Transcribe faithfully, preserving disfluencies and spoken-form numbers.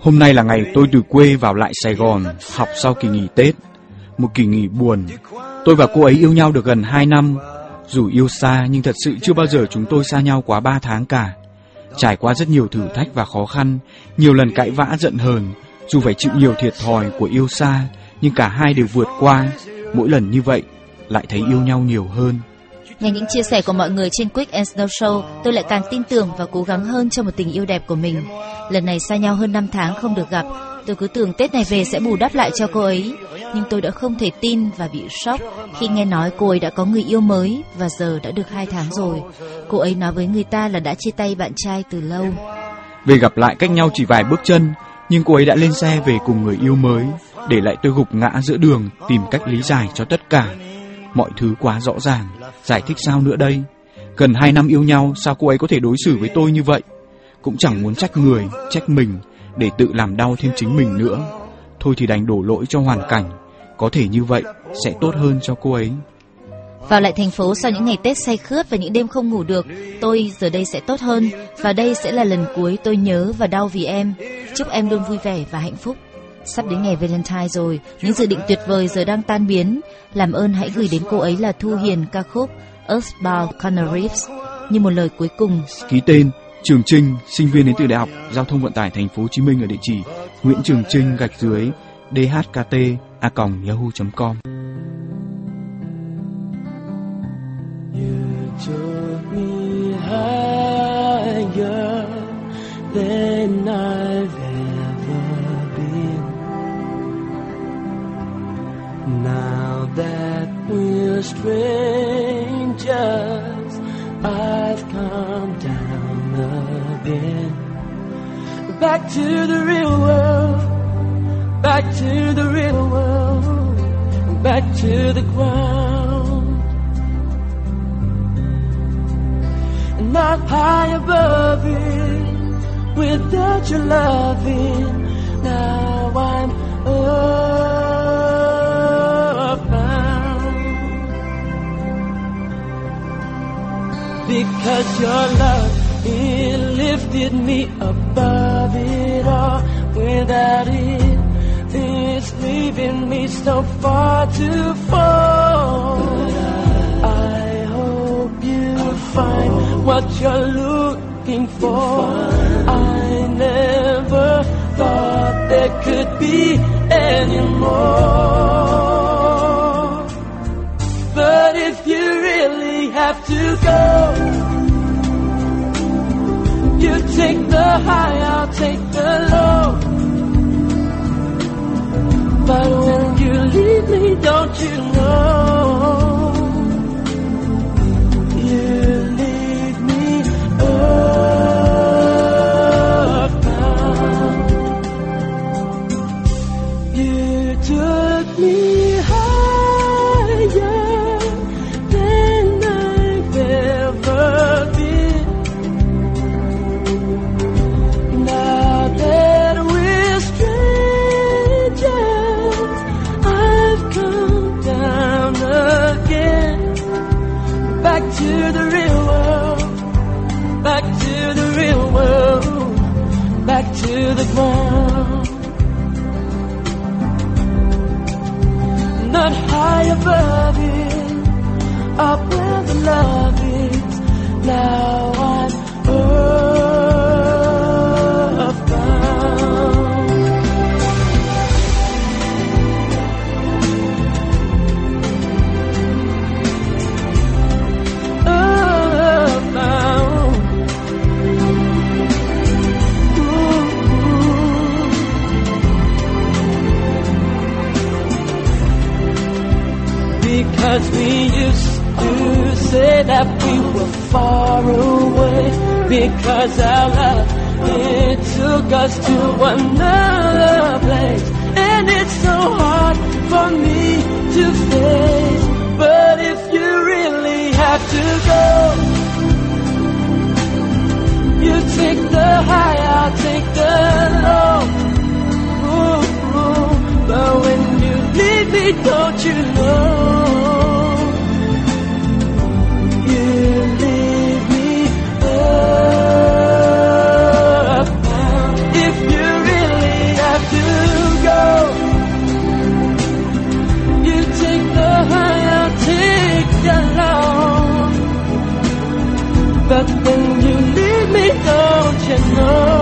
Hôm nay là ngày tôi từ quê vào lại Sài Gòn học sau kỳ nghỉ Tết. Một kỳ nghỉ buồn. Tôi và cô ấy yêu nhau được gần hai năm. Dù yêu xa nhưng thật sự chưa bao giờ chúng tôi xa nhau quá ba tháng cả. Trải qua rất nhiều thử thách và khó khăn, nhiều lần cãi vã giận hờn. Dù phải chịu nhiều thiệt thòi của yêu xa, nhưng cả hai đều vượt qua. Mỗi lần như vậy lại thấy yêu nhau nhiều hơn. Nghe những chia sẻ của mọi người trên Quick and Snow Show, tôi lại càng tin tưởng và cố gắng hơn cho một tình yêu đẹp của mình. Lần này xa nhau hơn năm tháng không được gặp, tôi cứ tưởng Tết này về sẽ bù đắp lại cho cô ấy. Nhưng tôi đã không thể tin và bị sốc khi nghe nói cô ấy đã có người yêu mới và giờ đã được hai tháng rồi. Cô ấy nói với người ta là đã chia tay bạn trai từ lâu. Về gặp lại cách nhau chỉ vài bước chân, nhưng cô ấy đã lên xe về cùng người yêu mới, để lại tôi gục ngã giữa đường tìm cách lý giải cho tất cả. Mọi thứ quá rõ ràng, giải thích sao nữa đây? Gần hai năm yêu nhau, sao cô ấy có thể đối xử với tôi như vậy? Cũng chẳng muốn trách người, trách mình, để tự làm đau thêm chính mình nữa. Thôi thì đành đổ lỗi cho hoàn cảnh. Có thể như vậy sẽ tốt hơn cho cô ấy. Vào lại thành phố sau những ngày Tết say khướt và những đêm không ngủ được, tôi giờ đây sẽ tốt hơn. Và đây sẽ là lần cuối tôi nhớ và đau vì em. Chúc em luôn vui vẻ và hạnh phúc. Sắp đến ngày Valentine rồi, những dự định tuyệt vời giờ đang tan biến. Làm ơn hãy gửi đến cô ấy là Thu Hiền ca khúc Earthbound Conner Reefs như một lời cuối cùng. Ký tên Trường Trinh, sinh viên đến từ Đại học Giao thông Vận tải Thành phố Hồ Chí Minh ở địa chỉ Nguyễn Trường Trinh gạch dưới d h k t a còng yahoo chấm com. You took me higher than I've ever been. Now that we're strangers, I've come down again. Back to the real world, back to the real world, back to the ground. Not high above it, without your loving. Now I'm earthbound, because your love, it lifted me above it all. Without it, it's leaving me so far to fall. I hope you find what you're looking for. I never thought there could be any more. But if you really have to go, you take the high, I'll take the low. But when you leave me, don't you know, you leave me earthbound. You took me higher than I've ever been. Now that we're strangers, I've come down again. Back to the real world, back to the real world, back to the ground. Not high above it, up where the love is. Now I'm earthbound. Earthbound. Ooh. Because we used to say that we were far away. Because our love, it took us to another place. And it's so hard for me to face. But if you really have to go, you take the high, I'll take the low. Ooh, ooh. But when you leave me, don't you know, you leave me earthbound. If you really but then you leave me, don't you know?